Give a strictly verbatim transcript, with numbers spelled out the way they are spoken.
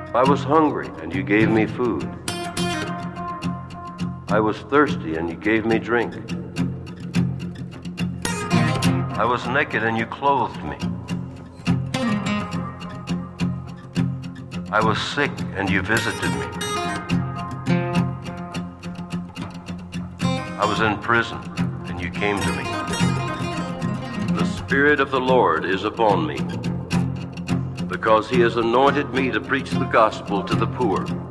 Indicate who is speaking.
Speaker 1: I was hungry, and you gave me food. I was thirsty, and you gave me drink. I was naked, and you clothed me. I was sick, and you visited me. I was in prison, and you came to me. The Spirit of the Lord is upon me, because he has anointed me to preach the gospel to the poor.